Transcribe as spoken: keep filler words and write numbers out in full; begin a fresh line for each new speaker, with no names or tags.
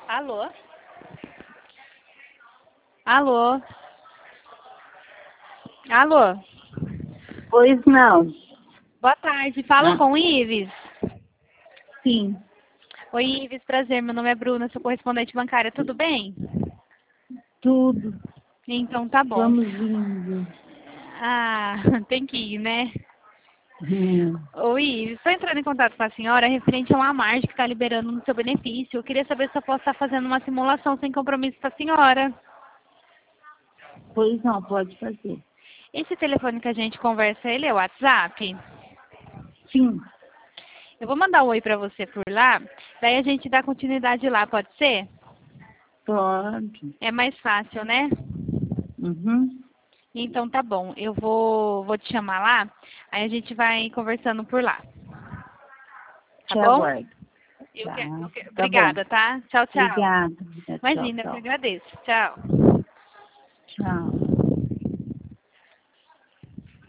Alô? Alô? Alô?
Pois não.
Boa tarde, falo
Ah,
com o Ives.
sim,
Oi, Ives, prazer, meu nome é Bruna, sou correspondente bancária, tudo bem?
tudo.
Então tá bom.
Vamos indo.
Ah, tem que ir, né?
Hum.
Oi, Ives, estou entrando em contato com a senhora referente a uma margem que está liberando no seu benefício. Eu queria saber se eu posso estar fazendo uma simulação sem compromisso com a senhora.
Pois não, pode fazer.
Esse telefone que a gente conversa, ele é o WhatsApp?
Sim,
Eu vou mandar um oi pra você por lá, daí a gente dá continuidade lá, pode ser?
pode.
É mais fácil, né?
Uhum.
Então tá bom, eu vou, vou te chamar lá, aí a gente vai conversando por lá, tá
Te
bom?
aguardo.
Eu
Tá,
que, eu que,
tá bom.
obrigada, tá? Tchau, tchau.
Obrigada. Tchau,
Imagina, eu que
tchau.
agradeço. Tchau.
Tchau.